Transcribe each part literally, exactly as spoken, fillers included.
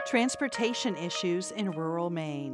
Transportation issues in rural Maine.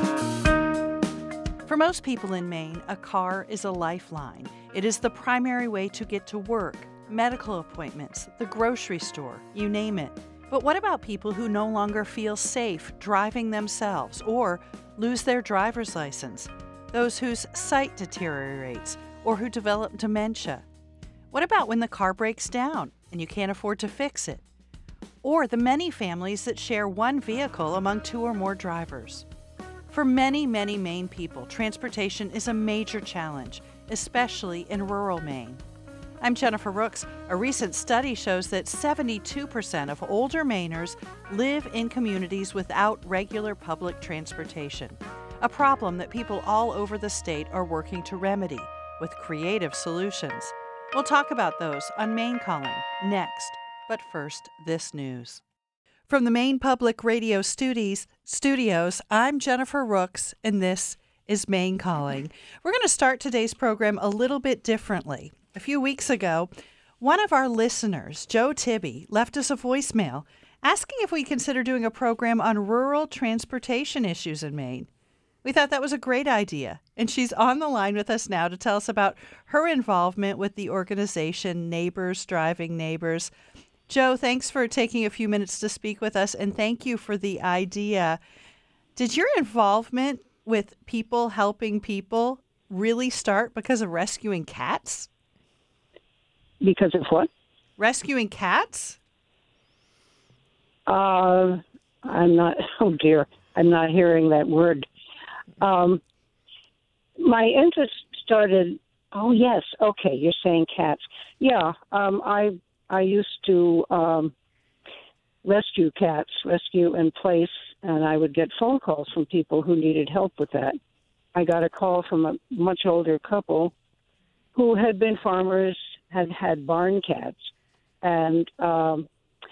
For most people in Maine, a car is a lifeline. It is the primary way to get to work, medical appointments, the grocery store, you name it. But what about people who no longer feel safe driving themselves or lose their driver's license? Those whose sight deteriorates or who develop dementia? What about when the car breaks down and you can't afford to fix it? Or the many families that share one vehicle among two or more drivers? For many, many Maine people, transportation is a major challenge, especially in rural Maine. I'm Jennifer Rooks. A recent study shows that seventy-two percent of older Mainers live in communities without regular public transportation, a problem that people all over the state are working to remedy with creative solutions. We'll talk about those on Maine Calling next. But first, this news. From the Maine Public Radio studios, studios, I'm Jennifer Rooks, and this is Maine Calling. We're going to start today's program a little bit differently. A few weeks ago, one of our listeners, Joe Tibby, left us a voicemail asking if we consider doing a program on rural transportation issues in Maine. We thought that was a great idea, and she's on the line with us now to tell us about her involvement with the organization Neighbors Driving Neighbors. Joe, thanks for taking a few minutes to speak with us, and thank you for the idea. Did your involvement with people helping people really start because of rescuing cats? Because of what? Rescuing cats? Uh, I'm not, oh dear, I'm not hearing that word. Um, my interest started, oh yes, okay, you're saying cats. Yeah, um, I I used to um, rescue cats, rescue and place, and I would get phone calls from people who needed help with that. I got a call from a much older couple who had been farmers, had had barn cats, and um,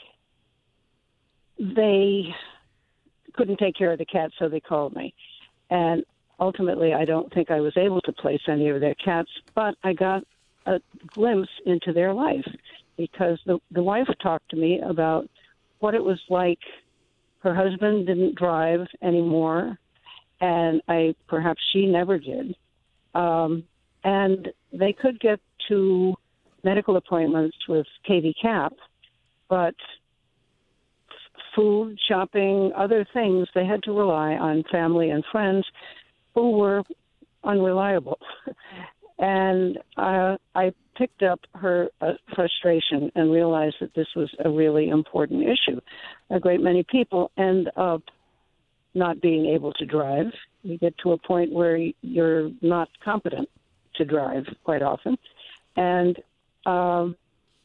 they couldn't take care of the cats, so they called me. And ultimately, I don't think I was able to place any of their cats, but I got a glimpse into their life because the, the wife talked to me about what it was like. Her husband didn't drive anymore, and I perhaps she never did. Um, and they could get to medical appointments with K V CAP, but food, shopping, other things, they had to rely on family and friends who were unreliable. And uh, I picked up her uh, frustration and realized that this was a really important issue. A great many people end up not being able to drive. You get to a point where you're not competent to drive quite often. And um,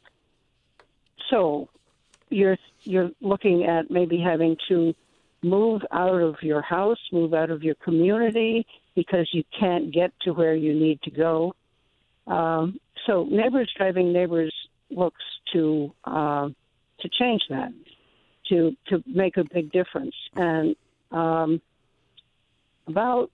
so you're you're looking at maybe having to move out of your house, move out of your community because you can't get to where you need to go. Um, so Neighbors Driving Neighbors looks to uh, to change that, to to make a big difference. And um, about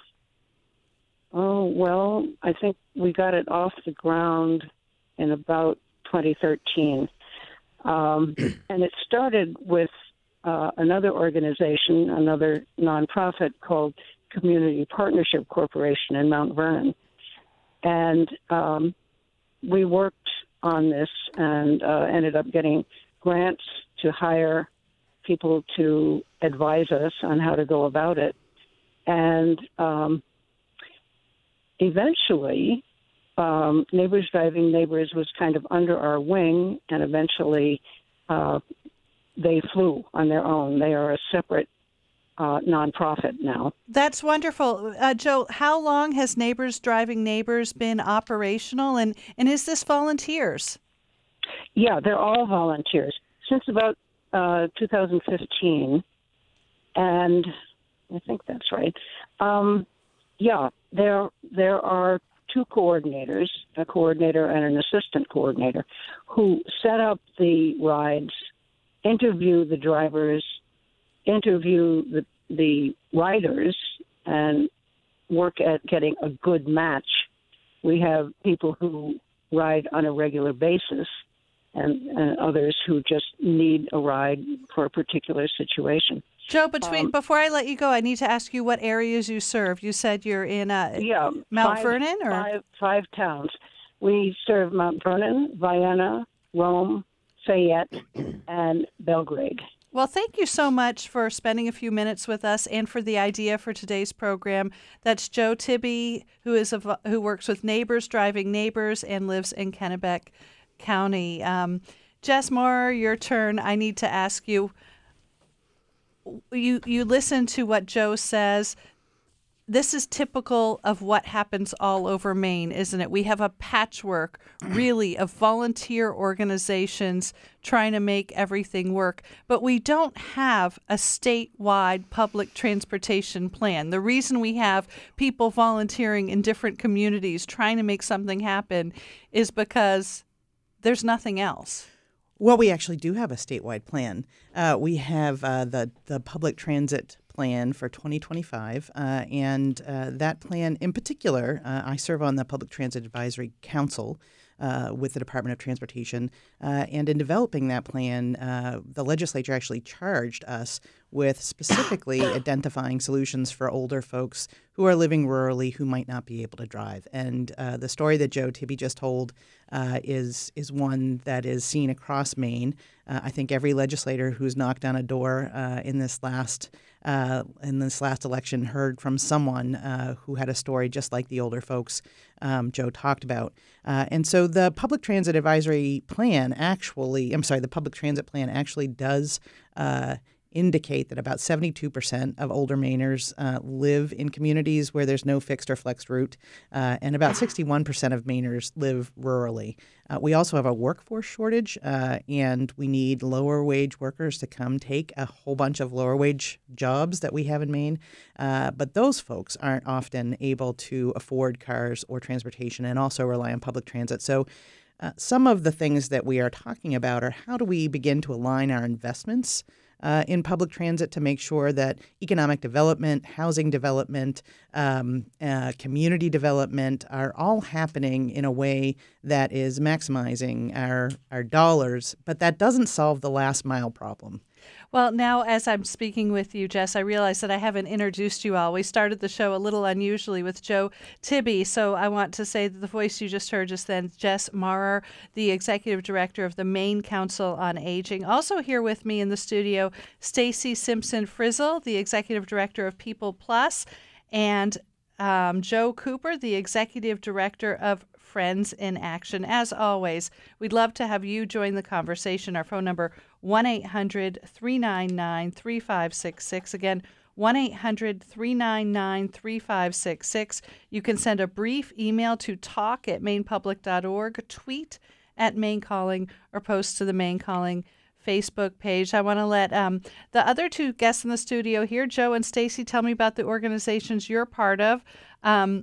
oh well, I think we got it off the ground in about twenty thirteen. Um, and it started with uh, another organization, another nonprofit called Community Partnership Corporation in Mount Vernon. And um, we worked on this and uh, ended up getting grants to hire people to advise us on how to go about it. And um, eventually, Um, Neighbors Driving Neighbors was kind of under our wing, and eventually uh, they flew on their own. They are a separate uh, nonprofit now. That's wonderful. Uh, Joe, how long has Neighbors Driving Neighbors been operational, and, and is this volunteers? Yeah, they're all volunteers since about uh, two thousand fifteen, and I think that's right. Um, yeah, there there are two coordinators, a coordinator and an assistant coordinator, who set up the rides, interview the drivers, interview the, the riders, and work at getting a good match. We have people who ride on a regular basis, and, and others who just need a ride for a particular situation. Joe, between Um, before I let you go, I need to ask you what areas you serve. You said you're in uh, yeah, Mount five, Vernon, or five, five towns. We serve Mount Vernon, Vienna, Rome, Fayette, and Belgrade. Well, thank you so much for spending a few minutes with us and for the idea for today's program. That's Joe Tibby, who is a, who works with Neighbors Driving Neighbors and lives in Kennebec County. Um, Jess Moore, your turn. I need to ask you. You you listen to what Joe says. This is typical of what happens all over Maine, isn't it? We have a patchwork, really, of volunteer organizations trying to make everything work, but we don't have a statewide public transportation plan. The reason we have people volunteering in different communities trying to make something happen is because there's nothing else. Well, we actually do have a statewide plan. Uh, we have uh, the the public transit plan for twenty twenty-five, uh, and uh, that plan in particular, uh, I serve on the Public Transit Advisory Council uh, with the Department of Transportation, uh, and in developing that plan, uh, the legislature actually charged us with specifically identifying solutions for older folks who are living rurally who might not be able to drive. And uh, the story that Joe Tibby just told uh, is is one that is seen across Maine. Uh, I think every legislator who's knocked on a door uh, in this last uh, in this last election heard from someone uh, who had a story just like the older folks um, Joe talked about. Uh, and so the Public Transit Advisory Plan actually, I'm sorry, the Public Transit Plan actually does uh, indicate that about seventy-two percent of older Mainers uh, live in communities where there's no fixed or flexed route, uh, and about sixty-one percent of Mainers live rurally. Uh, we also have a workforce shortage, uh, and we need lower wage workers to come take a whole bunch of lower wage jobs that we have in Maine. Uh, but those folks aren't often able to afford cars or transportation and also rely on public transit. So uh, some of the things that we are talking about are how do we begin to align our investments Uh, in public transit to make sure that economic development, housing development, um, uh, community development are all happening in a way that is maximizing our, our dollars, but that doesn't solve the last mile problem. Well, now as I'm speaking with you, Jess, I realize that I haven't introduced you all. We started the show a little unusually with Joe Tibby, so I want to say that the voice you just heard just then, Jess Maurer, the Executive Director of the Maine Council on Aging. Also here with me in the studio, Stacy Simpson Frizzle, the Executive Director of People Plus, and um, Joe Cooper, the Executive Director of Friends in Action. As always, we'd love to have you join the conversation. Our phone number, one eight hundred, three nine nine, three five six six. Again, one eight hundred, three nine nine, three five six six. You can send a brief email to talk at maine public dot org, tweet at Maine Calling, or post to the Maine Calling Facebook page. I want to let um, the other two guests in the studio here, Joe and Stacy, tell me about the organizations you're part of. Um,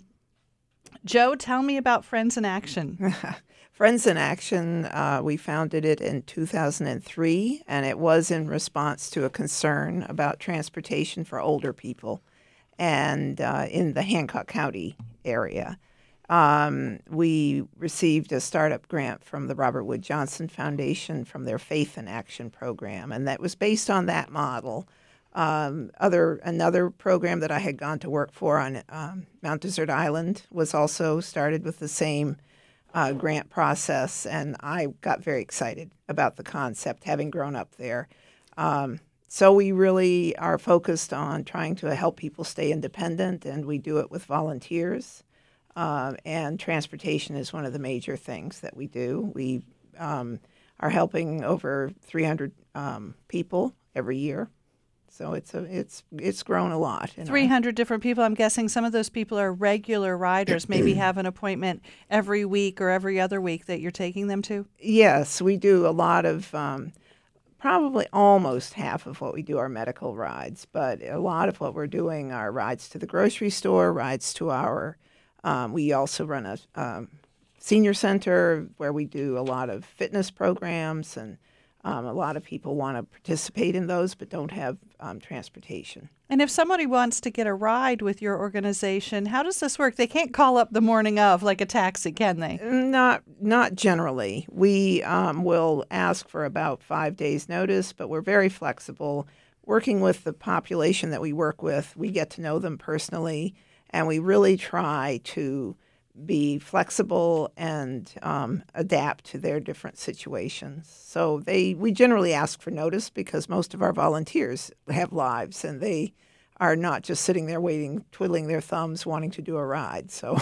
Joe, tell me about Friends in Action. Friends in Action, uh, we founded it in two thousand three, and it was in response to a concern about transportation for older people and uh, in the Hancock County area. Um, we received a startup grant from the Robert Wood Johnson Foundation from their Faith in Action program, and that was based on that model. Um, other another program that I had gone to work for on um, Mount Desert Island was also started with the same uh, grant process, and I got very excited about the concept, having grown up there. Um, so we really are focused on trying to help people stay independent, and we do it with volunteers. Uh, and transportation is one of the major things that we do. We um, are helping over three hundred um, people every year. So it's a, it's it's grown a lot. three hundred different people. I'm guessing some of those people are regular riders, maybe have an appointment every week or every other week that you're taking them to? Yes, we do a lot of, um, probably almost half of what we do are medical rides, but a lot of what we're doing are rides to the grocery store, rides to our, um, we also run a um, senior center where we do a lot of fitness programs and Um, a lot of people want to participate in those but don't have um, transportation. And if somebody wants to get a ride with your organization, how does this work? They can't call up the morning of like a taxi, can they? Not not generally. We um, will ask for about five days' notice, but we're very flexible. Working with the population that we work with, we get to know them personally, and we really try to be flexible and um, adapt to their different situations. So they we generally ask for notice because most of our volunteers have lives and they are not just sitting there waiting, twiddling their thumbs, wanting to do a ride. So,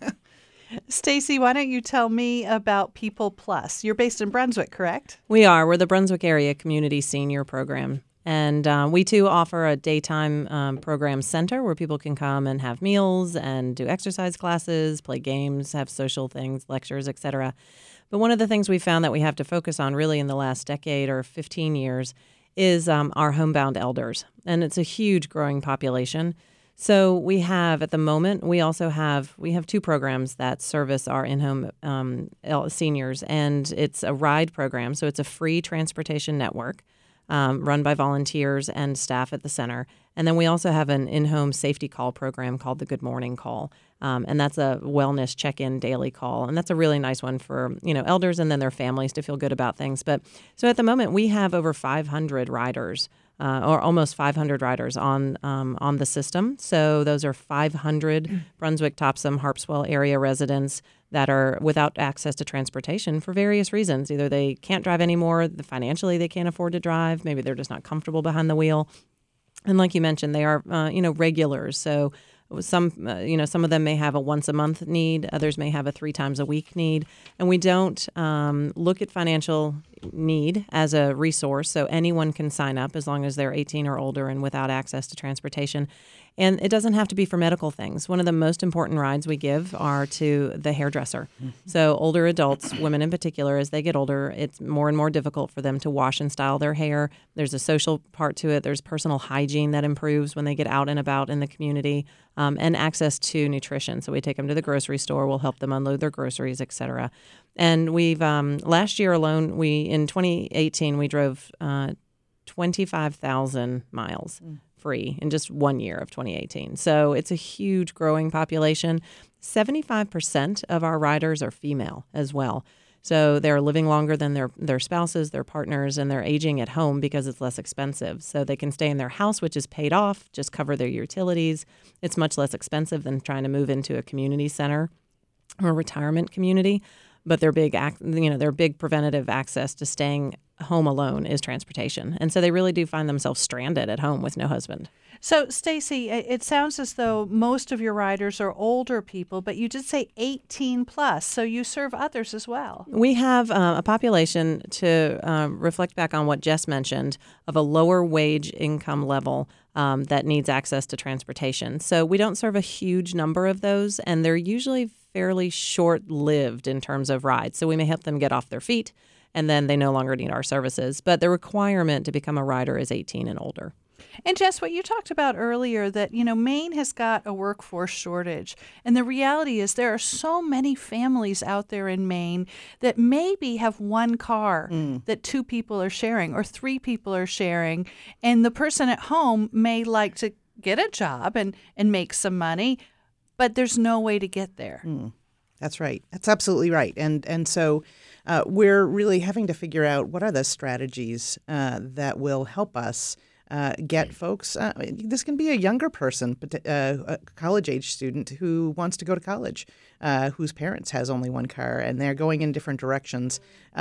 Stacy, why don't you tell me about People Plus? You're based in Brunswick, correct? We are. We're the Brunswick Area Community Senior Program. And uh, we, too, offer a daytime um, program center where people can come and have meals and do exercise classes, play games, have social things, lectures, et cetera. But one of the things we found that we have to focus on really in the last decade or fifteen years is um, our homebound elders. And it's a huge growing population. So we have, at the moment, we also have, we have two programs that service our in-home um, seniors. And it's a RIDE program, so it's a free transportation network. Um, run by volunteers and staff at the center. And then we also have an in-home safety call program called the Good Morning Call. Um, and that's a wellness check-in daily call. And that's a really nice one for, you know, elders and then their families to feel good about things. But so at the moment, we have over five hundred riders, uh, or almost five hundred riders on um, on the system. So those are five hundred Brunswick, Topsom, Harpswell area residents that are without access to transportation for various reasons. Either they can't drive anymore, financially they can't afford to drive, maybe they're just not comfortable behind the wheel. And like you mentioned, they are, uh, you know, regulars. So some, uh, you know, some of them may have a once a month need, others may have a three times a week need. And we don't um, look at financial need as a resource. So anyone can sign up as long as they're eighteen or older and without access to transportation. And it doesn't have to be for medical things. One of the most important rides we give are to the hairdresser. Mm-hmm. So older adults, women in particular, as they get older, it's more and more difficult for them to wash and style their hair. There's a social part to it. There's personal hygiene that improves when they get out and about in the community, um, and access to nutrition. So we take them to the grocery store. We'll help them unload their groceries, et cetera. And we've um, last year alone, we in twenty eighteen, we drove uh, twenty-five thousand miles. Mm. Free in just one year of twenty eighteen. So it's a huge growing population. seventy-five percent of our riders are female as well. So they're living longer than their, their spouses, their partners, and they're aging at home because it's less expensive. So they can stay in their house, which is paid off, just cover their utilities. It's much less expensive than trying to move into a community center or a retirement community. But their big, you know, their big preventative access to staying home alone is transportation. And so they really do find themselves stranded at home with no husband. So, Stacy, it sounds as though most of your riders are older people, but you did say eighteen plus, so you serve others as well. We have uh, a population, to um, reflect back on what Jess mentioned, of a lower wage income level um, that needs access to transportation. So we don't serve a huge number of those, and they're usually fairly short-lived in terms of rides. So we may help them get off their feet, and then they no longer need our services. But the requirement to become a rider is eighteen and older. And Jess, what you talked about earlier, that, you know, Maine has got a workforce shortage. And the reality is there are so many families out there in Maine that maybe have one car mm. that two people are sharing or three people are sharing. And the person at home may like to get a job and, and make some money, but there's no way to get there. Mm. That's right. That's absolutely right. And and so uh, we're really having to figure out what are the strategies uh, that will help us uh, get folks. Uh, this can be a younger person, uh, a college-age student who wants to go to college, uh, whose parents has only one car, and they're going in different directions.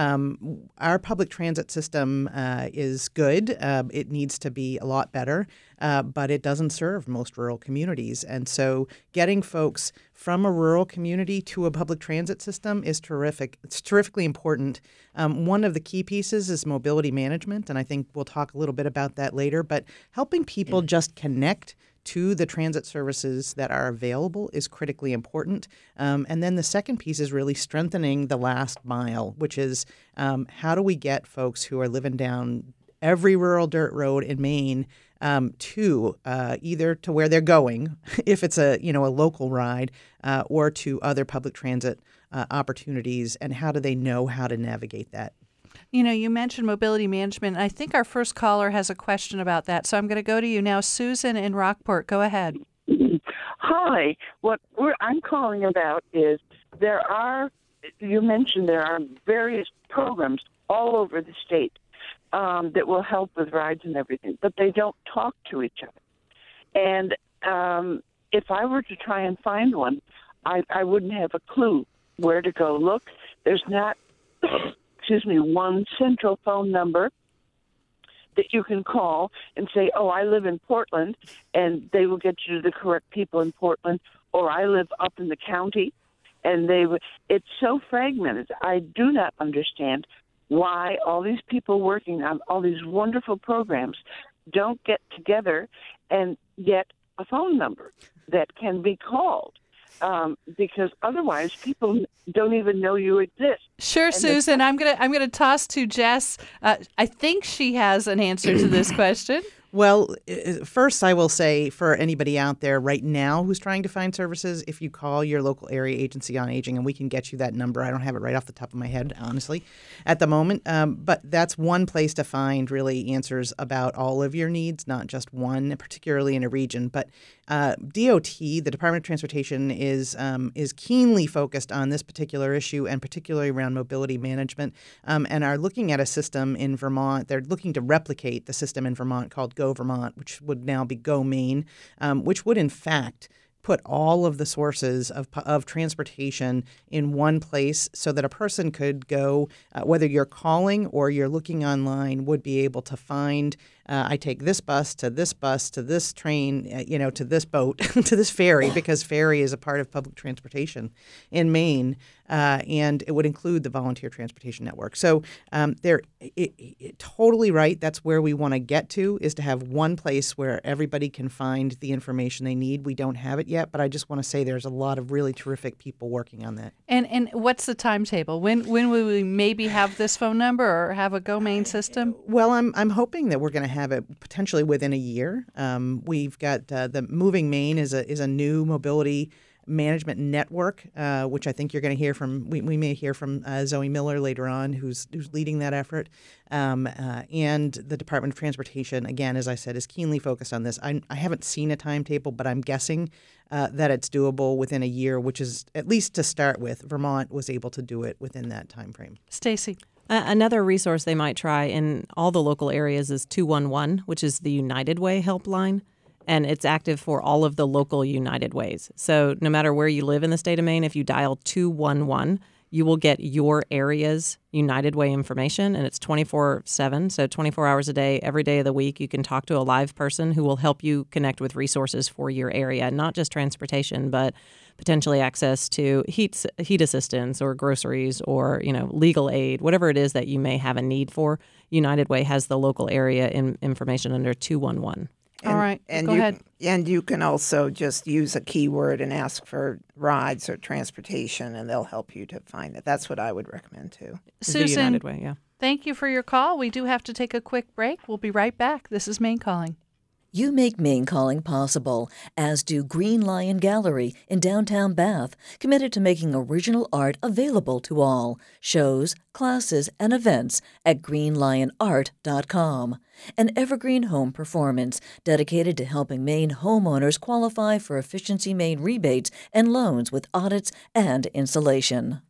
Um, our public transit system uh, is good. Uh, it needs to be a lot better, uh, but it doesn't serve most rural communities. And so getting folks from a rural community to a public transit system is terrific. It's terrifically important. Um, one of the key pieces is mobility management, and I think we'll talk a little bit about that later, but helping people just connect to the transit services that are available is critically important. Um, and then the second piece is really strengthening the last mile, which is um, how do we get folks who are living down every rural dirt road in Maine um, to uh, either to where they're going, if it's a you know a local ride, uh, or to other public transit uh, opportunities, and how do they know how to navigate that? You know, you mentioned mobility management, and I think our first caller has a question about that. So I'm going to go to you now. Susan in Rockport, go ahead. Hi. What we're, I'm calling about is there are, you mentioned there are various programs all over the state um, that will help with rides and everything, but they don't talk to each other. And um, if I were to try and find one, I, I wouldn't have a clue where to go look. There's not, excuse me, one central phone number that you can call and say, oh, I live in Portland, and they will get you to the correct people in Portland, or I live up in the county, and they w- it's so fragmented. I do not understand why all these people working on all these wonderful programs don't get together and get a phone number that can be called. Um, because otherwise people don't even know you exist. Sure, and Susan. The- I'm gonna I'm gonna toss to Jess. Uh, I think she has an answer to this question. Well, first, I will say for anybody out there right now who's trying to find services, if you call your local area agency on aging, and we can get you that number. I don't have it right off the top of my head, honestly, at the moment. Um, but that's one place to find really answers about all of your needs, not just one, particularly in a region. But uh, D O T, the Department of Transportation, is um, is keenly focused on this particular issue, and particularly around mobility management, um, and are looking at a system in Vermont. They're looking to replicate the system in Vermont called Go Vermont, which would now be Go Maine, um, which would in fact put all of the sources of of transportation in one place so that a person could go, uh, whether you're calling or you're looking online, would be able to find, uh, I take this bus to this bus to this train, uh, you know, to this boat, to this ferry, because ferry is a part of public transportation in Maine, uh, and it would include the volunteer transportation network. So um, they're it, it, totally right. That's where we want to get to, is to have one place where everybody can find the information they need. We don't have it yet, but I just want to say there's a lot of really terrific people working on that. And and what's the timetable? When when will we maybe have this phone number or have a Go Maine system? Well, I'm I'm hoping that we're going to have it potentially within a year. Um, we've got uh, the Moving Maine is a is a new mobility management network, uh, which I think you're going to hear from. We, we may hear from uh, Zoe Miller later on, who's who's leading that effort. Um, uh, and the Department of Transportation, again, as I said, is keenly focused on this. I, I haven't seen a timetable, but I'm guessing uh, that it's doable within a year, which is, at least to start with, Vermont was able to do it within that time frame. Stacy. Uh, another resource they might try in all the local areas is two one one, which is the United Way helpline. And it's active for all of the local United Ways. So no matter where you live in the state of Maine, if you dial two one one, you will get your area's United Way information, and it's twenty-four seven, so twenty-four hours a day, every day of the week. You can talk to a live person who will help you connect with resources for your area, not just transportation, but potentially access to heat heat assistance or groceries or, you know, legal aid, whatever it is that you may have a need for. United Way has the local area in, information under two one one. And, All right, and go you, ahead. And you can also just use a keyword and ask for rides or transportation, and they'll help you to find it. That's what I would recommend, too. Susan, the United Way, yeah. Thank you for your call. We do have to take a quick break. We'll be right back. This is Maine Calling. You make Maine Calling possible, as do Green Lion Gallery in downtown Bath, committed to making original art available to all. Shows, classes, and events at green lion art dot com. An evergreen home performance dedicated to helping Maine homeowners qualify for Efficiency Maine rebates and loans with audits and insulation.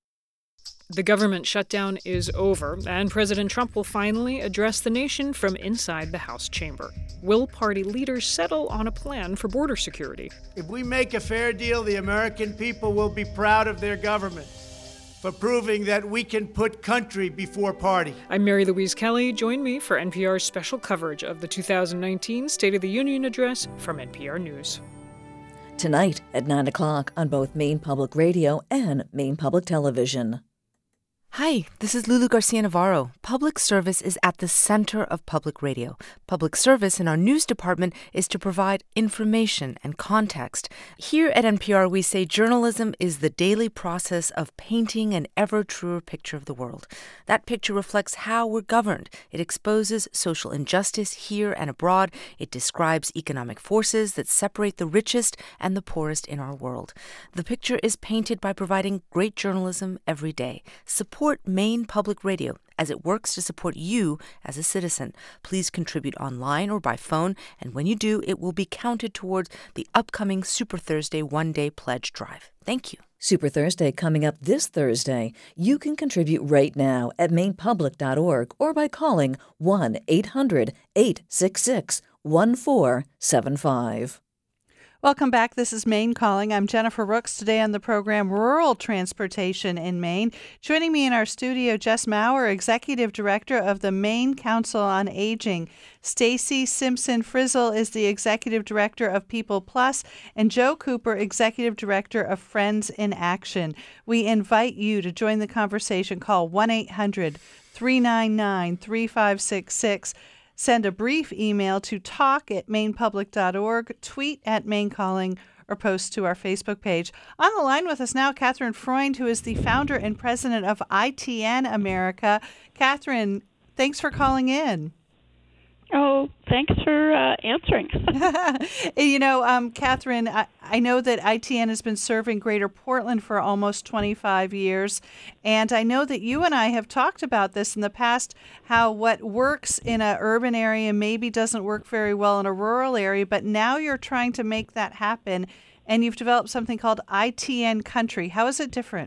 The government shutdown is over, and President Trump will finally address the nation from inside the House chamber. Will party leaders settle on a plan for border security? If we make a fair deal, the American people will be proud of their government for proving that we can put country before party. I'm Mary Louise Kelly. Join me for N P R's special coverage of the two thousand nineteen State of the Union address from N P R News. Tonight at nine o'clock on both Maine Public Radio and Maine Public Television. Hi, this is Lulu Garcia-Navarro. Public service is at the center of public radio. Public service in our news department is to provide information and context. Here at N P R, we say journalism is the daily process of painting an ever truer picture of the world. That picture reflects how we're governed. It exposes social injustice here and abroad. It describes economic forces that separate the richest and the poorest in our world. The picture is painted by providing great journalism every day. Support support Maine Public Radio as it works to support you as a citizen. Please contribute online or by phone, and when you do, it will be counted towards the upcoming Super Thursday one-day pledge drive. Thank you. Super Thursday coming up this Thursday. You can contribute right now at maine public dot org or by calling one eight hundred eight six six one four seven five. Welcome back. This is Maine Calling. I'm Jennifer Rooks. Today on the program, Rural Transportation in Maine. Joining me in our studio, Jess Maurer, Executive Director of the Maine Council on Aging. Stacy Simpson Frizzle is the Executive Director of People Plus, and Joe Cooper, Executive Director of Friends in Action. We invite you to join the conversation. Call one eight hundred three nine nine three five six six. Send a brief email to talk at maine public dot org, tweet at Maine Calling, or post to our Facebook page. On the line with us now, Catherine Freund, who is the founder and president of I T N America. Catherine, thanks for calling in. Oh, thanks for uh, answering. You know, um, Catherine, I, I know that I T N has been serving Greater Portland for almost twenty-five years, and I know that you and I have talked about this in the past, how what works in an urban area maybe doesn't work very well in a rural area, but now you're trying to make that happen, and you've developed something called I T N Country. How is it different?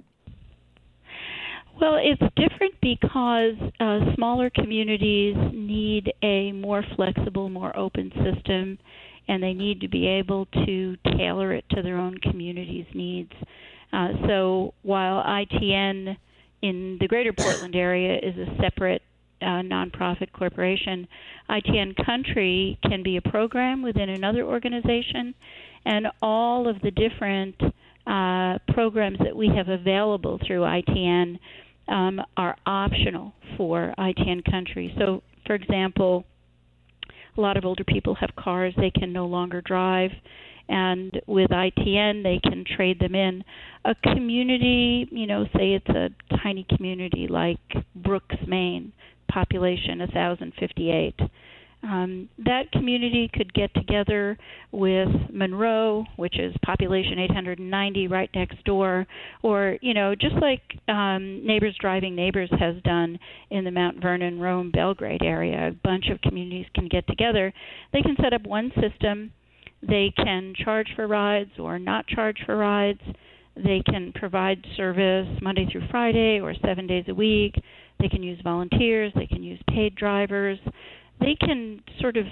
Well, it's different because uh, smaller communities need a more flexible, more open system, and they need to be able to tailor it to their own community's needs. Uh, so while I T N in the Greater Portland area is a separate uh, nonprofit corporation, I T N Country can be a program within another organization, and all of the different uh, programs that we have available through I T N Um, are optional for I T N Country. So, for example, a lot of older people have cars they can no longer drive, and with I T N they can trade them in. A community, you know, say it's a tiny community like Brooks, Maine, population one thousand fifty-eight. Um, that community could get together with Monroe, which is population eight hundred ninety, right next door, or, you know, just like um, Neighbors Driving Neighbors has done in the Mount Vernon, Rome, Belgrade area. A bunch of communities can get together. They can set up one system. They can charge for rides or not charge for rides. They can provide service Monday through Friday or seven days a week. They can use volunteers. They can use paid drivers. They can sort of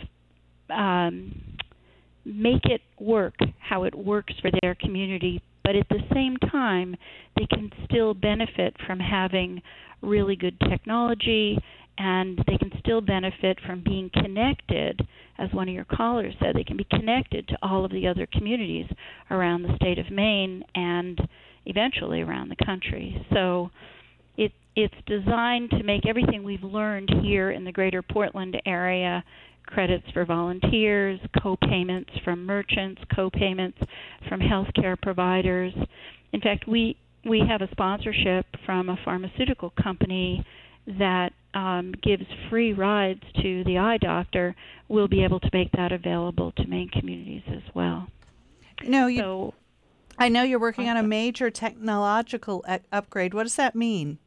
um, make it work how it works for their community, but at the same time, they can still benefit from having really good technology, and they can still benefit from being connected, as one of your callers said, they can be connected to all of the other communities around the state of Maine and eventually around the country. So it It's designed to make everything we've learned here in the Greater Portland area, credits for volunteers, co-payments from merchants, co-payments from healthcare providers. In fact, we, we have a sponsorship from a pharmaceutical company that um, gives free rides to the eye doctor. We'll be able to make that available to Maine communities as well. No, you, so, I know you're working on a major technological e- upgrade. What does that mean?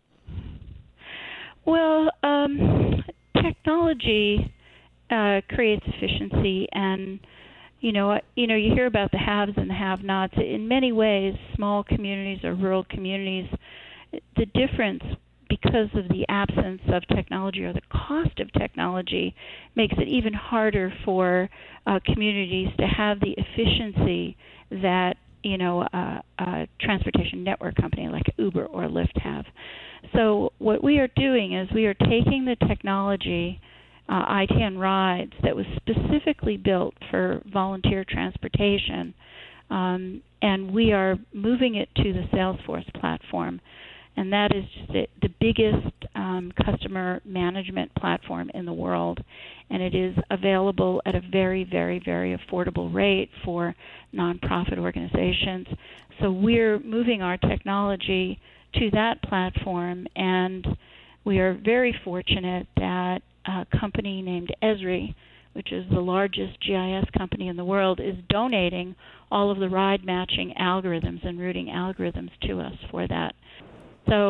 Well, um, technology uh, creates efficiency, and you know, you know, you hear about the haves and the have-nots. In many ways, small communities or rural communities, the difference because of the absence of technology or the cost of technology makes it even harder for uh, communities to have the efficiency that you know a, a transportation network company like Uber or Lyft have. So what we are doing is we are taking the technology, uh, I T N Rides, that was specifically built for volunteer transportation, um, and we are moving it to the Salesforce platform. And that is just the, the biggest um, customer management platform in the world. And it is available at a very, very, very affordable rate for nonprofit organizations. So we're moving our technology to that platform, and we are very fortunate that a company named Esri, which is the largest G I S company in the world, is donating all of the ride matching algorithms and routing algorithms to us for that. So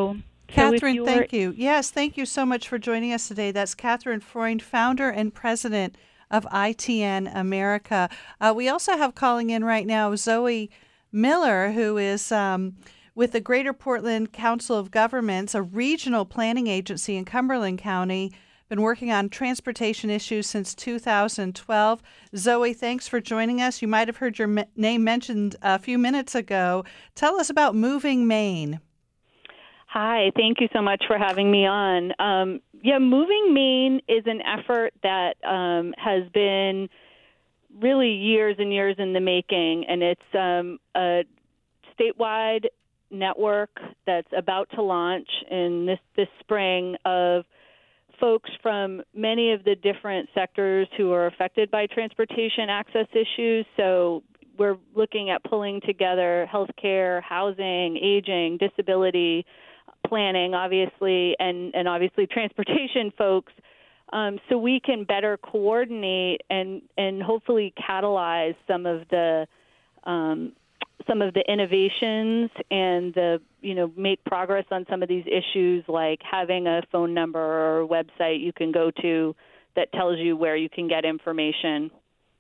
Catherine, thank you. Yes, thank you so much for joining us today. That's Catherine Freund, founder and president of I T N America. Uh, we also have calling in right now Zoe Miller, who is um, with the Greater Portland Council of Governments, a regional planning agency in Cumberland County. Been working on transportation issues since two thousand twelve. Zoe, thanks for joining us. You might have heard your m- name mentioned a few minutes ago. Tell us about Moving Maine. Hi, thank you so much for having me on. Um, yeah, Moving Maine is an effort that um, has been really years and years in the making, and it's um, a statewide network that's about to launch in this, this spring of folks from many of the different sectors who are affected by transportation access issues. So we're looking at pulling together healthcare, housing, aging, disability, planning, obviously, and, and obviously transportation folks, um, so we can better coordinate and, and hopefully catalyze some of the um, some of the innovations and the you know make progress on some of these issues, like having a phone number or a website you can go to that tells you where you can get information.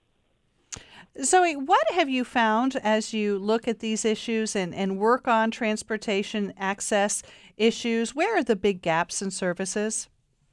Zoe, what have you found as you look at these issues and, and work on transportation access issues? Where are the big gaps in services?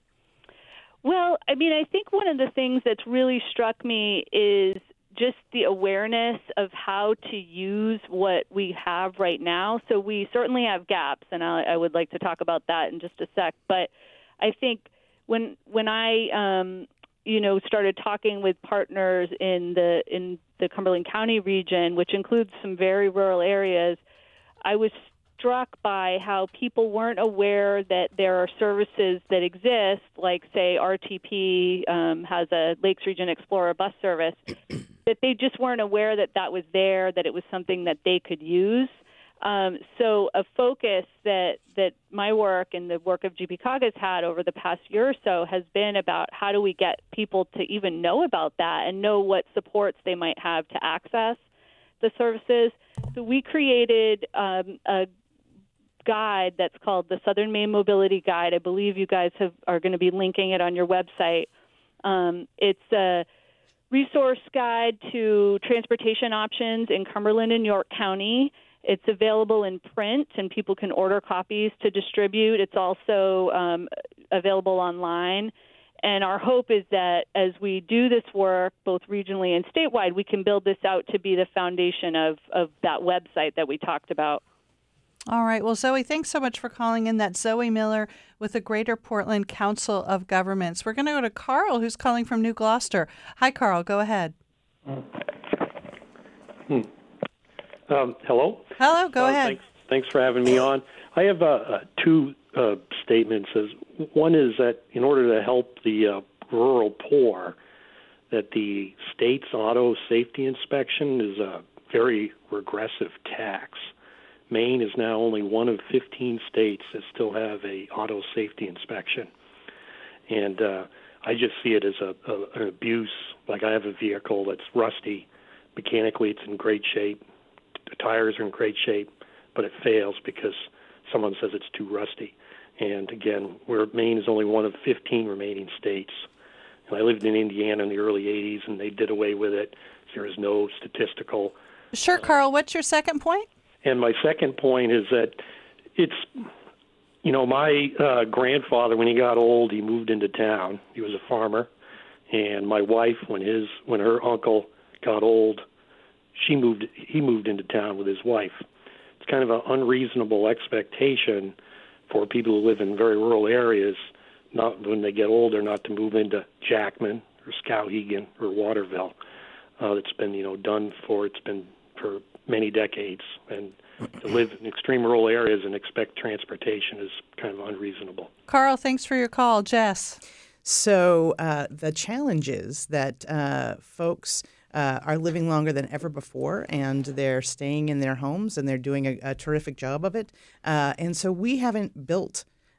Well, I mean, I think one of the things that's really struck me is just the awareness of how to use what we have right now. So we certainly have gaps, and I, I would like to talk about that in just a sec. But I think when when I um, you know started talking with partners in the in the Cumberland County region, which includes some very rural areas, I was struck by how people weren't aware that there are services that exist, like, say, R T P um, has a Lakes Region Explorer bus service, that they just weren't aware that that was there, that it was something that they could use. Um, so a focus that, that my work and the work of G P C O G has had over the past year or so has been about how do we get people to even know about that and know what supports they might have to access the services. So we created um, a guide that's called the Southern Maine Mobility Guide. I believe you guys have, are going to be linking it on your website. Um, it's a resource guide to transportation options in Cumberland and York County. It's available in print, and people can order copies to distribute. It's also um, available online. And our hope is that as we do this work, both regionally and statewide, we can build this out to be the foundation of, of that website that we talked about. All right. Well, Zoe, thanks so much for calling in. That's Zoe Miller with the Greater Portland Council of Governments. We're going to go to Carl, who's calling from New Gloucester. Hi, Carl. Go ahead. Hmm. Um, hello? Hello. Go uh, ahead. Thanks, thanks for having me on. I have uh, uh, two uh, statements. One is that in order to help the uh, rural poor, that the state's auto safety inspection is a very regressive tax. Maine is now only one of fifteen states that still have a auto safety inspection. And uh, I just see it as a, a, an abuse. Like, I have a vehicle that's rusty. Mechanically, it's in great shape. The tires are in great shape, but it fails because someone says it's too rusty. And again, where Maine is only one of fifteen remaining states. And I lived in Indiana in the early eighties, and they did away with it. There is no statistical. Sure, Carl. What's your second point? And my second point is that it's, you know, my uh, grandfather, when he got old, he moved into town. He was a farmer. And my wife, when his when her uncle got old, she moved. he moved into town with his wife. It's kind of an unreasonable expectation for people who live in very rural areas, not when they get older, not to move into Jackman or Skowhegan or Waterville. Uh, it's been, you know, done for, it's been for many decades. And to live in extreme rural areas and expect transportation is kind of unreasonable. Carl, thanks for your call. Jess? So uh, the challenge is that uh, folks uh, are living longer than ever before, and they're staying in their homes, and they're doing a, a terrific job of it. Uh, and so we haven't built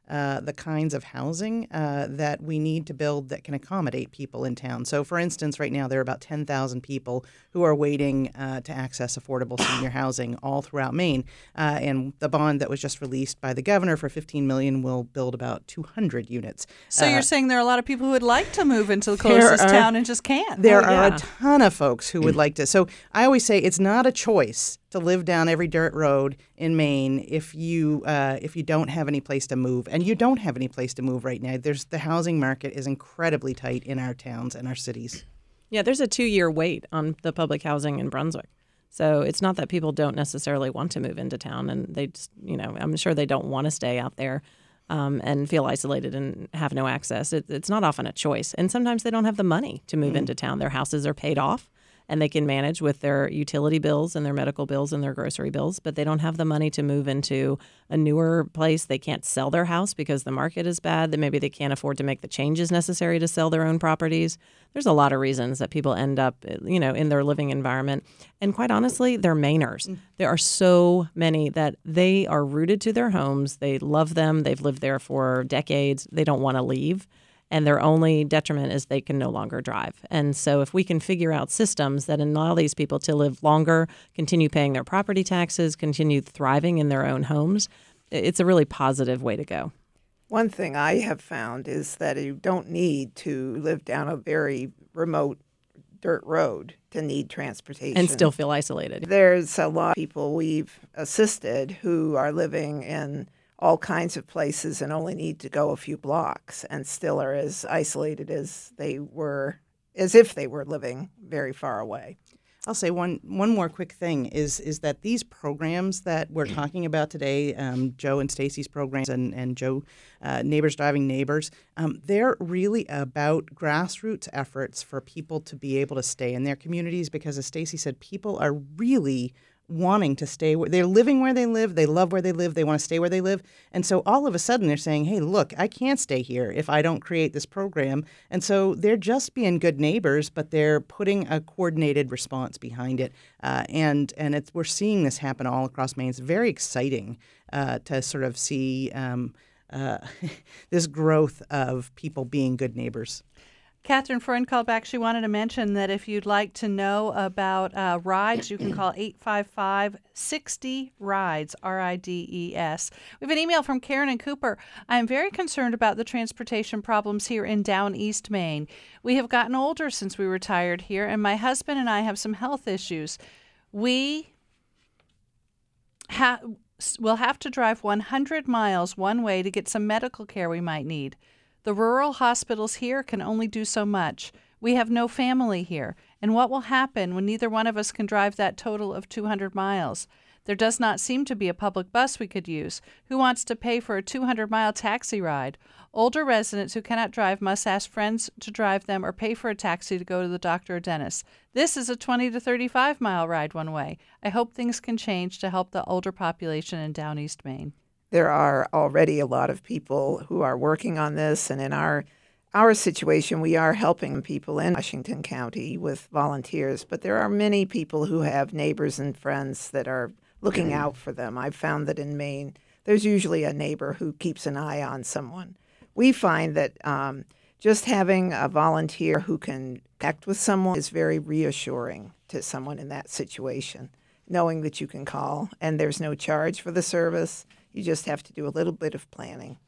uh, the kinds of housing uh, that we need to build that can accommodate people in town. So, for instance, right now there are about ten thousand people who are waiting uh, to access affordable senior housing all throughout Maine. Uh, and the bond that was just released by the governor for fifteen million dollars will build about two hundred units. So uh, you're saying there are a lot of people who would like to move into the closest are, town and just can't. There oh, are yeah. a ton of folks who would like to. So I always say it's not a choice to live down every dirt road in Maine if you uh, if you don't have any place to move, and you don't have any place to move right now. There's the housing market is incredibly tight in our towns and our cities. Yeah, there's a two-year wait on the public housing in Brunswick. So it's not that people don't necessarily want to move into town, and they just, you know, I'm sure they don't want to stay out there um, and feel isolated and have no access. It, it's not often a choice. And sometimes they don't have the money to move mm-hmm. into town. Their houses are paid off, and they can manage with their utility bills and their medical bills and their grocery bills, but they don't have the money to move into a newer place. They can't sell their house because the market is bad. That maybe they can't afford to make the changes necessary to sell their own properties. There's a lot of reasons that people end up, you know, in their living environment. And quite honestly, they're Mainers. Mm. There are so many that they are rooted to their homes. They love them. They've lived there for decades. They don't want to leave. And their only detriment is they can no longer drive. And so if we can figure out systems that allow these people to live longer, continue paying their property taxes, continue thriving in their own homes, it's a really positive way to go. One thing I have found is that you don't need to live down a very remote dirt road to need transportation. And still feel isolated. There's a lot of people we've assisted who are living in all kinds of places and only need to go a few blocks and still are as isolated as they were, as if they were living very far away. I'll say one one more quick thing is is that these programs that we're talking about today, um, Joe and Stacy's programs and, and Joe uh, Neighbors Driving Neighbors, um, they're really about grassroots efforts for people to be able to stay in their communities because, as Stacy said, people are really wanting to stay where they're living where they live. They love where they live. They want to stay where they live. And so all of a sudden they're saying, hey, look, I can't stay here if I don't create this program. And so they're just being good neighbors, but they're putting a coordinated response behind it. Uh, and and it's, we're seeing this happen all across Maine. It's very exciting uh, to sort of see um, uh, this growth of people being good neighbors. Catherine Freund called back. She wanted to mention that if you'd like to know about uh, rides, you can call eight five five, six zero, rides, R I D E S. We have an email from Karen and Cooper. I am very concerned about the transportation problems here in Down East Maine. We have gotten older since we retired here, and my husband and I have some health issues. We ha- will have to drive one hundred miles one way to get some medical care we might need. The rural hospitals here can only do so much. We have no family here. And what will happen when neither one of us can drive that total of two hundred miles? There does not seem to be a public bus we could use. Who wants to pay for a two hundred mile taxi ride? Older residents who cannot drive must ask friends to drive them or pay for a taxi to go to the doctor or dentist. This is a twenty to thirty-five mile ride one way. I hope things can change to help the older population in Down East Maine. There are already a lot of people who are working on this, and in our our situation, we are helping people in Washington County with volunteers, but there are many people who have neighbors and friends that are looking out for them. I've found that in Maine, there's usually a neighbor who keeps an eye on someone. We find that um, just having a volunteer who can connect with someone is very reassuring to someone in that situation, knowing that you can call and there's no charge for the service. You just have to do a little bit of planning.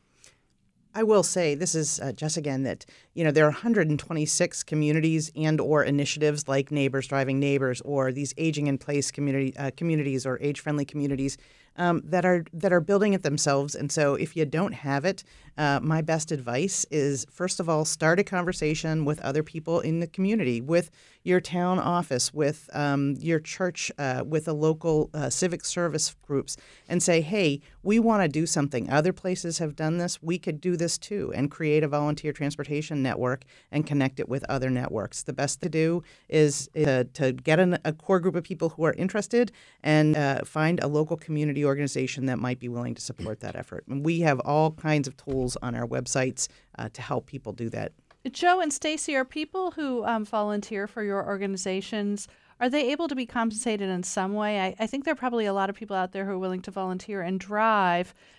I will say, this is uh, Jess again, that you know there are one hundred twenty-six communities and or initiatives like Neighbors Driving Neighbors or these aging in place community uh, communities or age-friendly communities um, that are that are building it themselves. And so if you don't have it, uh, my best advice is, first of all, start a conversation with other people in the community, with your town office, with um, your church, uh, with a local uh, civic service groups, and say, hey, we want to do something. Other places have done this. We could do this too, and create a volunteer transportation network and connect it with other networks. The best to do is uh, to get an, a core group of people who are interested and uh, find a local community organization that might be willing to support that effort. And we have all kinds of tools on our websites uh, to help people do that. Joe and Stacy, are people who um, volunteer for your organizations, are they able to be compensated in some way? I, I think there are probably a lot of people out there who are willing to volunteer and drive,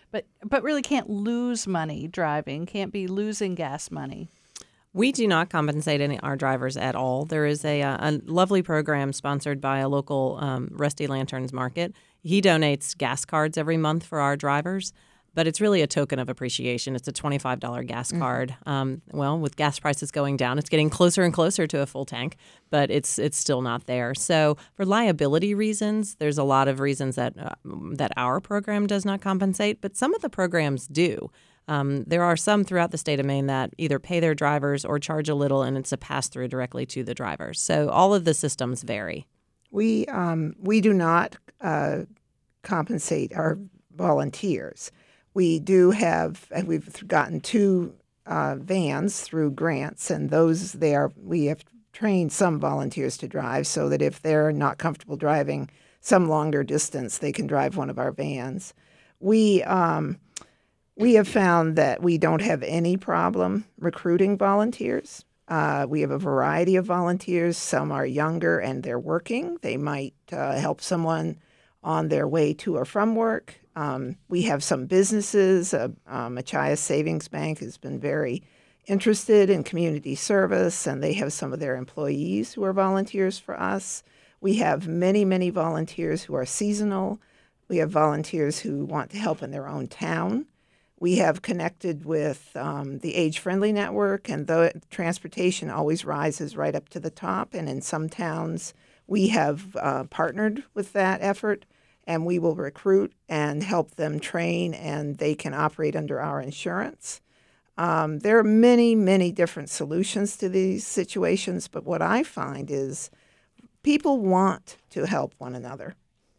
but but really can't lose money driving, can't be losing gas money. We do not compensate any our drivers at all. There is a, a lovely program sponsored by a local um, Rusty Lanterns market. He donates gas cards every month for our drivers, but it's really a token of appreciation. It's a twenty-five dollars gas card. Mm-hmm. Um, well, with gas prices going down, it's getting closer and closer to a full tank, but it's it's still not there. So for liability reasons, there's a lot of reasons that uh, that our program does not compensate, but some of the programs do. Um, there are some throughout the state of Maine that either pay their drivers or charge a little, and it's a pass-through directly to the drivers. So all of the systems vary. We um, we do not uh, compensate our volunteers. We do have, and we've gotten two uh, vans through grants, and those they are. We have trained some volunteers to drive so that if they're not comfortable driving some longer distance, they can drive one of our vans. We um, We have found that we don't have any problem recruiting volunteers. Uh, we have a variety of volunteers. Some are younger and they're working. They might uh, help someone on their way to or from work. Um, we have some businesses. Uh, uh, Machias Savings Bank has been very interested in community service, and they have some of their employees who are volunteers for us. We have many, many volunteers who are seasonal. We have volunteers who want to help in their own town. We have connected with um, the Age Friendly Network, and the transportation always rises right up to the top. And in some towns, we have uh, partnered with that effort, and we will recruit and help them train, and they can operate under our insurance. Um, there are many, many different solutions to these situations, but what I find is people want to help one another.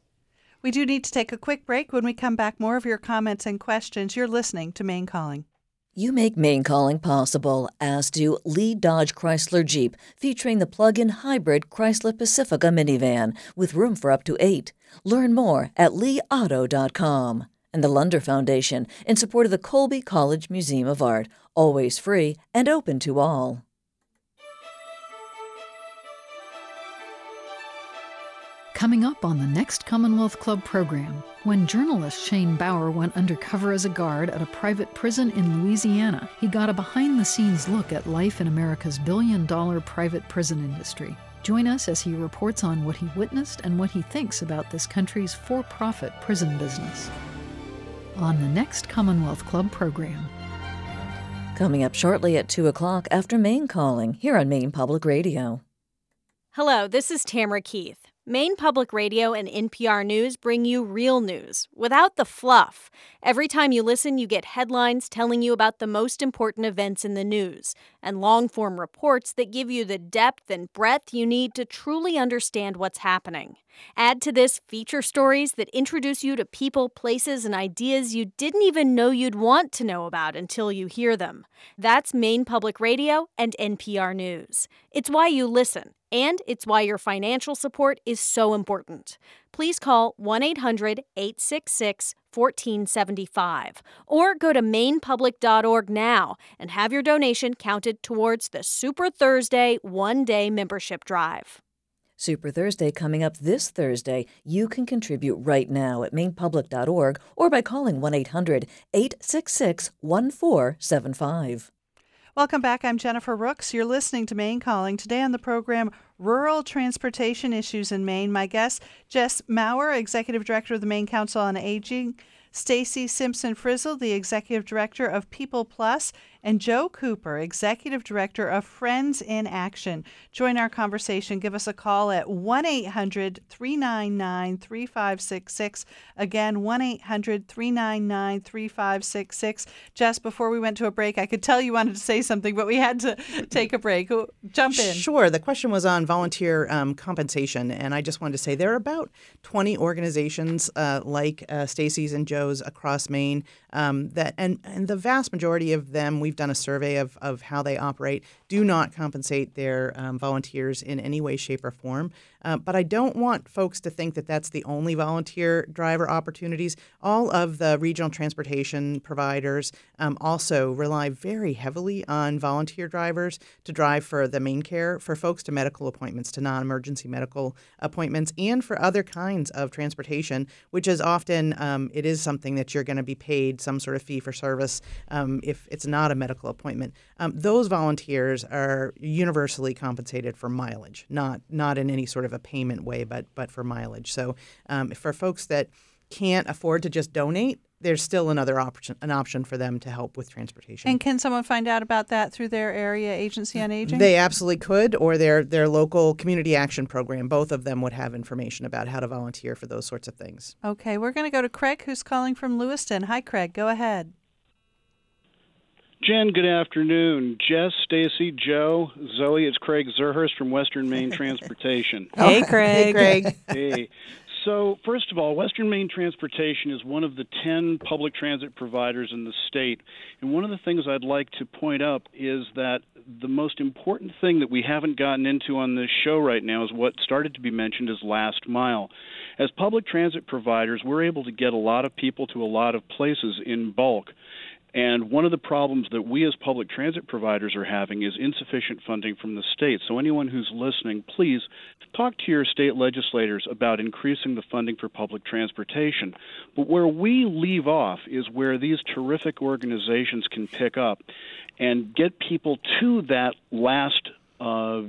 We do need to take a quick break. When we come back, more of your comments and questions. You're listening to Maine Calling. You make Maine Calling possible, as do Lee Dodge Chrysler Jeep, featuring the plug-in hybrid Chrysler Pacifica minivan with room for up to eight. Learn more at lee auto dot com. And the Lunder Foundation, in support of the Colby College Museum of Art, always free and open to all. Coming up on the next Commonwealth Club program, when journalist Shane Bauer went undercover as a guard at a private prison in Louisiana, he got a behind-the-scenes look at life in America's billion-dollar private prison industry. Join us as he reports on what he witnessed and what he thinks about this country's for-profit prison business. On the next Commonwealth Club program. Coming up shortly at two o'clock after Maine Calling, here on Maine Public Radio. Hello, this is Tamara Keith. Maine Public Radio and N P R News bring you real news, without the fluff. Every time you listen, you get headlines telling you about the most important events in the news, and long-form reports that give you the depth and breadth you need to truly understand what's happening. Add to this feature stories that introduce you to people, places, and ideas you didn't even know you'd want to know about until you hear them. That's Maine Public Radio and N P R News. It's why you listen. And it's why your financial support is so important. Please call one eight hundred eight six six one four seven five or go to maine public dot org now and have your donation counted towards the Super Thursday one-day membership drive. Super Thursday coming up this Thursday. You can contribute right now at maine public dot org or by calling one eight hundred eight six six one four seven five. Welcome back. I'm Jennifer Rooks. You're listening to Maine Calling. Today on the program, Rural Transportation Issues in Maine. My guest, Jess Maurer, Executive Director of the Maine Council on Aging, Stacy Simpson Frizzle, the Executive Director of People Plus, and Joe Cooper, Executive Director of Friends in Action. Join our conversation. Give us a call at one eight hundred three nine nine three five six six. Again, one eight hundred three nine nine three five six six. Jess, before we went to a break, I could tell you wanted to say something, but we had to take a break. Jump in. Sure. The question was on volunteer um, compensation, and I just wanted to say there are about twenty organizations uh, like uh, Stacy's and Joe's across Maine um, that, and, and the vast majority of them we we've done a survey of, of how they operate, do not compensate their um, volunteers in any way, shape, or form. Uh, but I don't want folks to think that that's the only volunteer driver opportunities. All of the regional transportation providers um, also rely very heavily on volunteer drivers to drive for the main care, for folks to medical appointments, to non-emergency medical appointments, and for other kinds of transportation, which is often, um, it is something that you're going to be paid some sort of fee for service um, if it's not a medical appointment. Um, those volunteers are universally compensated for mileage, not not in any sort of a payment way, but but for mileage. So um, for folks that can't afford to just donate, there's still another option, an option for them to help with transportation. And can someone find out about that through their area agency on aging? They absolutely could, or their their local community action program. Both of them would have information about how to volunteer for those sorts of things. Okay, we're going to go to Craig, who's calling from Lewiston. Hi, Craig. Go ahead. Jen, good afternoon. Jess, Stacy, Joe, Zoe, it's Craig Zerhurst from Western Maine Transportation. Hey, Craig. Hey, Craig. Hey. So, first of all, Western Maine Transportation is one of the ten public transit providers in the state. And one of the things I'd like to point out is that the most important thing that we haven't gotten into on this show right now is what started to be mentioned as last mile. As public transit providers, we're able to get a lot of people to a lot of places in bulk. And one of the problems that we as public transit providers are having is insufficient funding from the state. So anyone who's listening, please talk to your state legislators about increasing the funding for public transportation. But where we leave off is where these terrific organizations can pick up and get people to that last, uh,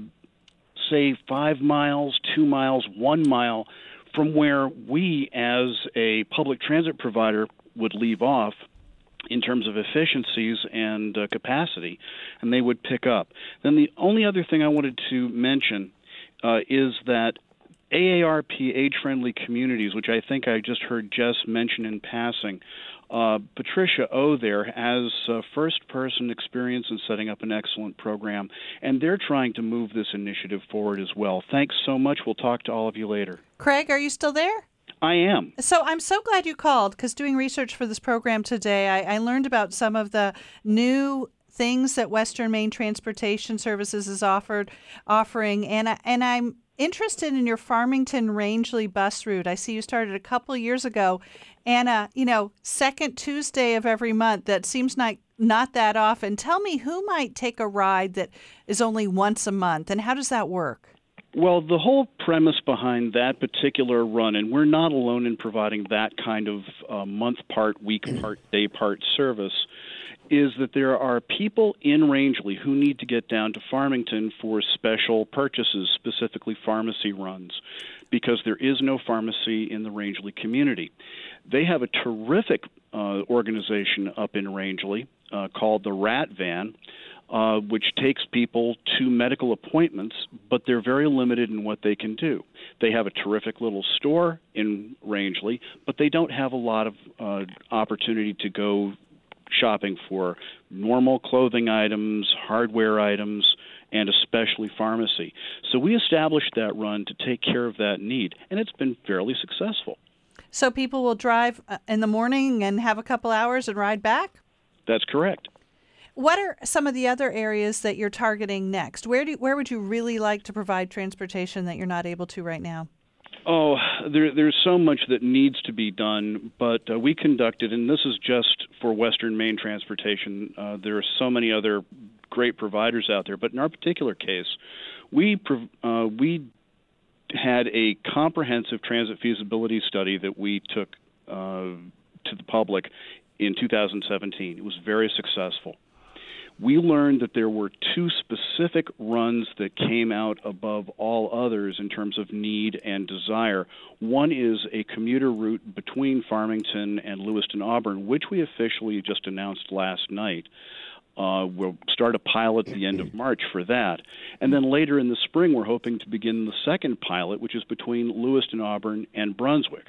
say, five miles, two miles, one mile from where we as a public transit provider would leave off in terms of efficiencies and uh, capacity, and they would pick up. Then the only other thing I wanted to mention uh, is that A A R P, Age-Friendly Communities, which I think I just heard Jess mention in passing, uh, Patricia O there has uh, first-person experience in setting up an excellent program, and they're trying to move this initiative forward as well. Thanks so much. We'll talk to all of you later. Craig, are you still there? I am. So I'm so glad you called, because doing research for this program today, I, I learned about some of the new things that Western Maine Transportation Services is offered, offering, and I, and I'm interested in your Farmington Rangeley bus route. I see you started a couple of years ago, and uh, you know, second Tuesday of every month. That seems like not that often. Tell me, who might take a ride that is only once a month, and how does that work? Well, the whole premise behind that particular run, and we're not alone in providing that kind of uh, month part, week part, day part service, is that there are people in Rangeley who need to get down to Farmington for special purchases, specifically pharmacy runs, because there is no pharmacy in the Rangeley community. They have a terrific uh, organization up in Rangeley uh, called the Rat Van, Uh, which takes people to medical appointments, but they're very limited in what they can do. They have a terrific little store in Rangeley, but they don't have a lot of uh, opportunity to go shopping for normal clothing items, hardware items, and especially pharmacy. So we established that run to take care of that need, and it's been fairly successful. So people will drive in the morning and have a couple hours and ride back? That's correct. What are some of the other areas that you're targeting next? Where do where would you really like to provide transportation that you're not able to right now? Oh, there, there's so much that needs to be done, but uh, we conducted, and this is just for Western Maine Transportation. Uh, there are so many other great providers out there, but in our particular case, we uh, we had a comprehensive transit feasibility study that we took uh, to the public in two thousand seventeen. It was very successful. We learned that there were two specific runs that came out above all others in terms of need and desire. One is a commuter route between Farmington and Lewiston Auburn, which we officially just announced last night. Uh, we'll start a pilot at the end of March for that. And then later in the spring, we're hoping to begin the second pilot, which is between Lewiston Auburn and Brunswick.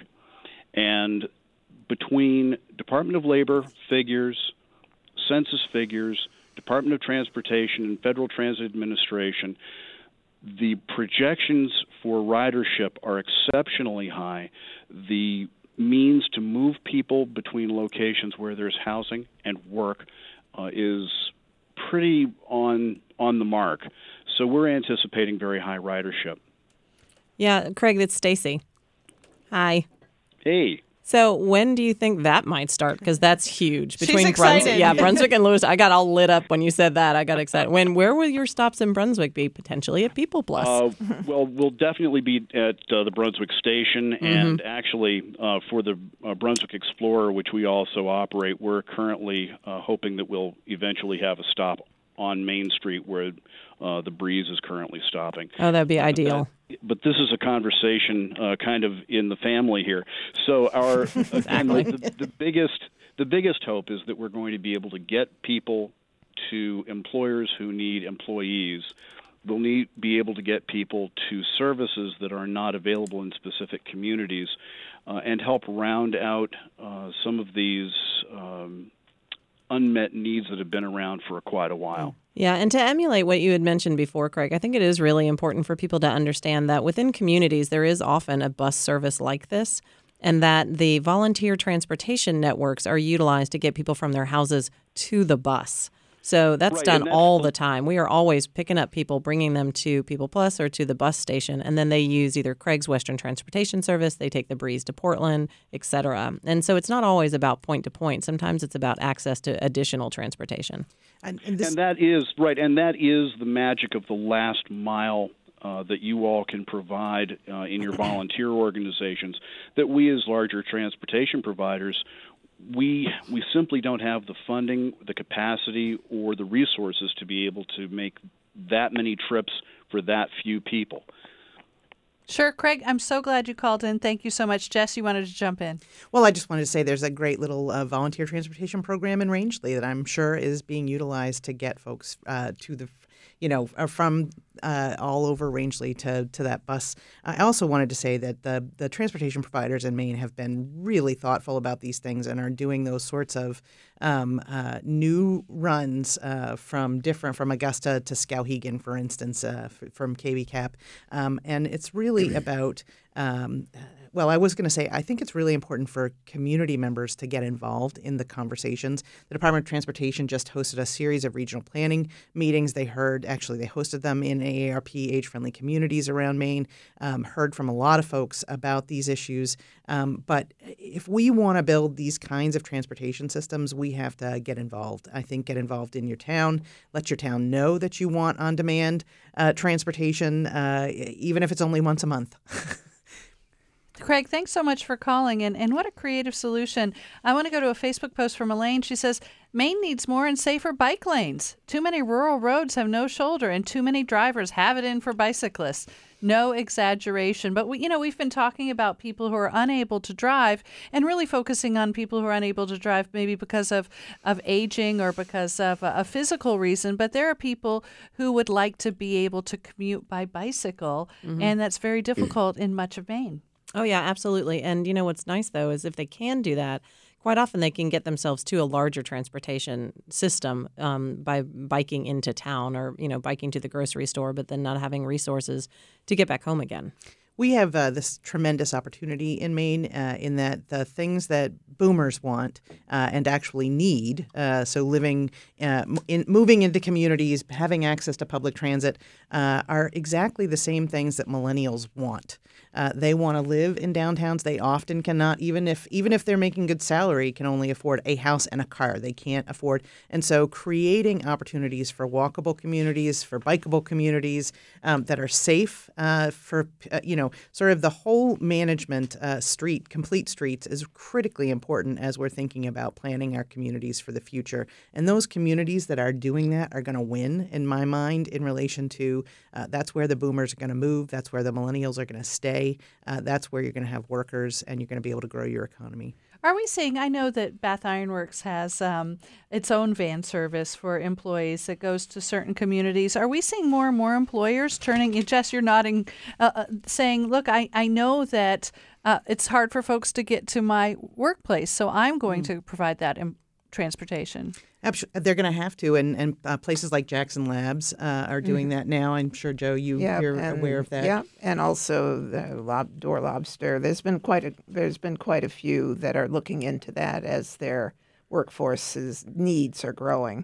And between Department of Labor figures, census figures, Department of Transportation, and Federal Transit Administration, the projections for ridership are exceptionally high. The means to move people between locations where there's housing and work uh, is pretty on on the mark. So we're anticipating very high ridership. Yeah, Craig, it's Stacy. Hi. Hey. So when do you think that might start? Because that's huge. She's Between excited. Brunswick, yeah, Brunswick and Lewis. I got all lit up when you said that. I got excited. When? Where will your stops in Brunswick be? Potentially at People Plus. Uh, well, we'll definitely be at uh, the Brunswick Station, Mm-hmm. and actually uh, for the uh, Brunswick Explorer, which we also operate, we're currently uh, hoping that we'll eventually have a stop on Main Street where uh, the Breeze is currently stopping. Oh, that'd be ideal. But this is a conversation uh, kind of in the family here. So our again, the, the biggest the biggest hope is that we're going to be able to get people to employers who need employees. We'll need be able to get people to services that are not available in specific communities, uh, and help round out uh, some of these um, unmet needs that have been around for quite a while. Yeah, and to emulate what you had mentioned before, Craig, I think it is really important for people to understand that within communities there is often a bus service like this, and that the volunteer transportation networks are utilized to get people from their houses to the bus. So that's Right, done and that's all the- the time. We are always picking up people, bringing them to People Plus or to the bus station, and then they use either Craig's Western Transportation Service, they take the Breeze to Portland, et cetera. And so it's not always about point to point. Sometimes it's about access to additional transportation. And, and, this, And that is right, and that is the magic of the last mile uh, that you all can provide uh, in your volunteer organizations. That we, as larger transportation providers, we we simply don't have the funding, the capacity, or the resources to be able to make that many trips for that few people. Sure, Craig, I'm so glad you called in. Thank you so much. Jess, you wanted to jump in. Well, I just wanted to say there's a great little uh, volunteer transportation program in Rangeley that I'm sure is being utilized to get folks uh, to the, you know, uh, from uh, all over Rangeley to, to that bus. I also wanted to say that the, the transportation providers in Maine have been really thoughtful about these things and are doing those sorts of um, uh, new runs uh, from different, from Augusta to Skowhegan, for instance, uh, f- from K B CAP. Um, and it's really about um, well, I was going to say, I think it's really important for community members to get involved in the conversations. The Department of Transportation just hosted a series of regional planning meetings. They heard, actually, they hosted them in A A R P age-friendly communities around Maine, um, heard from a lot of folks about these issues. Um, but if we want to build these kinds of transportation systems, we have to get involved. I think get involved in your town. Let your town know that you want on-demand uh, transportation, uh, even if it's only once a month. Craig, thanks so much for calling, and, and what a creative solution. I want to go to a Facebook post from Elaine. She says, Maine needs more and safer bike lanes. Too many rural roads have no shoulder, and too many drivers have it in for bicyclists. No exaggeration. But, we, you know, we've been talking about people who are unable to drive and really focusing on people who are unable to drive maybe because of, of aging or because of a, a physical reason. But there are people who would like to be able to commute by bicycle, Mm-hmm. and that's very difficult in much of Maine. Oh, yeah, absolutely. And you know what's nice, though, is if they can do that, quite often they can get themselves to a larger transportation system um, by biking into town or, you know, biking to the grocery store, but then not having resources to get back home again. We have uh, this tremendous opportunity in Maine uh, in that the things that boomers want uh, and actually need, uh, so living, uh, in, moving into communities, having access to public transit, uh, are exactly the same things that millennials want. Uh, they want to live in downtowns. They often cannot, even if even if they're making good salary, can only afford a house and a car. They can't afford. And so creating opportunities for walkable communities, for bikeable communities um, that are safe uh, for, uh, you know, sort of the whole management uh, street, complete streets is critically important as we're thinking about planning our communities for the future. And those communities that are doing that are going to win, in my mind, in relation to uh, that's where the boomers are going to move. That's where the millennials are going to stay. Uh, that's where you're going to have workers and you're going to be able to grow your economy. Are we seeing, I know that Bath Iron Works has um, its own van service for employees that goes to certain communities. Are we seeing more and more employers turning, Jess, you're nodding, uh, uh, saying, look, I, I know that uh, it's hard for folks to get to my workplace, so I'm going mm. to provide that in transportation. Absolutely. They're going to have to, and, and uh, places like Jackson Labs uh, are doing mm-hmm. that now. I'm sure, Joe, you, yeah, you're and, aware of that. Yeah, and also the lob, Door Lobster. There's been quite a there's been quite a few that are looking into that as their workforce's needs are growing.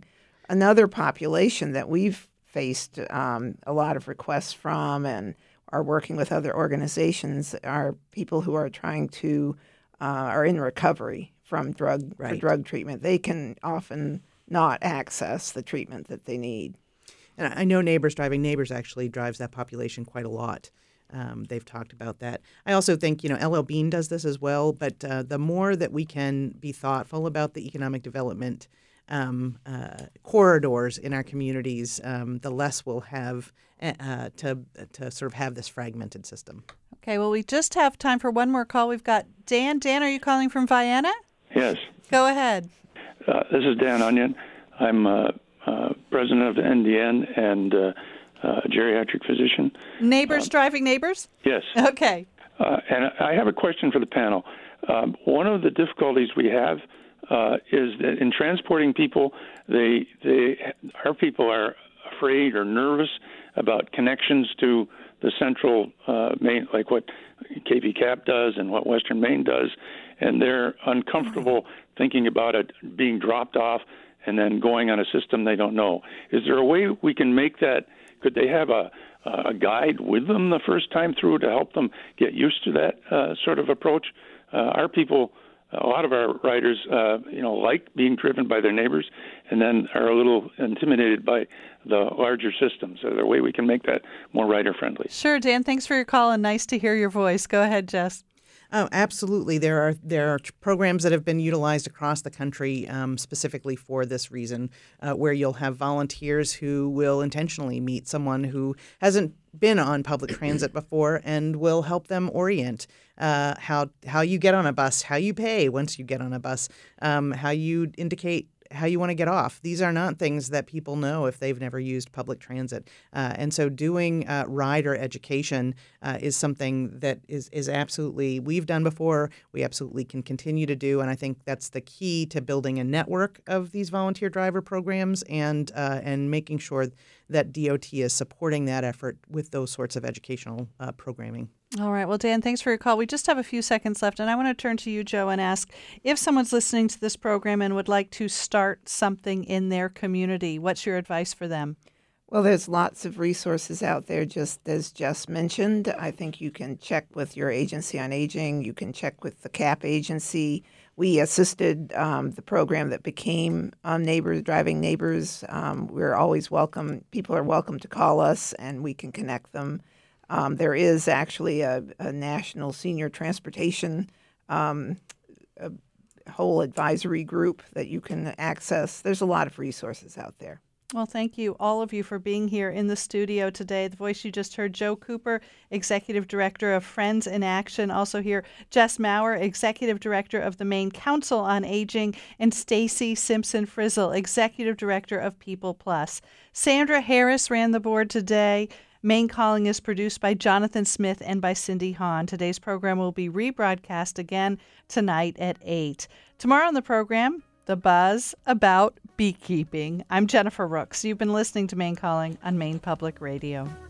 Another population that we've faced um, a lot of requests from and are working with other organizations are people who are trying to uh, are in recovery from drug Right. for drug treatment. They can often not access the treatment that they need. And I know Neighbors Driving Neighbors actually drives that population quite a lot. Um, they've talked about that. I also think, you know, L L Bean does this as well, but uh, the more that we can be thoughtful about the economic development um, uh, corridors in our communities, um, the less we'll have uh, to, to sort of have this fragmented system. Okay, well, we just have time for one more call. We've got Dan. Dan, are you calling from Vienna? Yes. Go ahead. Uh, this is Dan Onion. I'm uh, uh, president of the N D N and uh, uh, geriatric physician. Neighbors Um, driving neighbors? Yes. Okay. Uh, and I have a question for the panel. Um, one of the difficulties we have uh, is that in transporting people, they, they, our people are afraid or nervous about connections to the central uh, main, like what K P C A P does and what Western Maine does, and they're uncomfortable thinking about it being dropped off and then going on a system they don't know. Is there a way we can make that? Could they have a, a guide with them the first time through to help them get used to that uh, sort of approach? Uh, our people, a lot of our riders, uh, you know, like being driven by their neighbors, and then are a little intimidated by the larger systems. Is there a way we can make that more rider friendly? Sure, Dan. Thanks for your call and nice to hear your voice. Go ahead, Jess. Oh, absolutely. There are there are programs that have been utilized across the country um, specifically for this reason, uh, where you'll have volunteers who will intentionally meet someone who hasn't been on public transit before and will help them orient uh, how how you get on a bus, how you pay once you get on a bus, um, how you indicate how you want to get off. These are not things that people know if they've never used public transit. Uh, and so doing uh, rider education uh, is something that is, is absolutely, we've done before, we absolutely can continue to do. And I think that's the key to building a network of these volunteer driver programs and uh, and making sure that D O T is supporting that effort with those sorts of educational uh, programming. All right. Well, Dan, thanks for your call. We just have a few seconds left, and I want to turn to you, Joe, and ask if someone's listening to this program and would like to start something in their community, what's your advice for them? Well, there's lots of resources out there, just as Jess mentioned. I think you can check with your agency on aging. You can check with the C A P agency. We assisted um, the program that became um, Neighbors Driving Neighbors. Um, we're always welcome. People are welcome to call us, and we can connect them. Um, there is actually a, a national senior transportation um, a whole advisory group that you can access. There's a lot of resources out there. Well, thank you, all of you, for being here in the studio today. The voice you just heard, Joe Cooper, Executive Director of Friends in Action. Also here, Jess Maurer, Executive Director of the Maine Council on Aging, and Stacy Simpson-Frizzle, Executive Director of People Plus. Sandra Harris ran the board today. Maine Calling is produced by Jonathan Smith and by Cindy Hahn. Today's program will be rebroadcast again tonight at eight. Tomorrow on the program, the buzz about beekeeping. I'm Jennifer Rooks. You've been listening to Maine Calling on Maine Public Radio.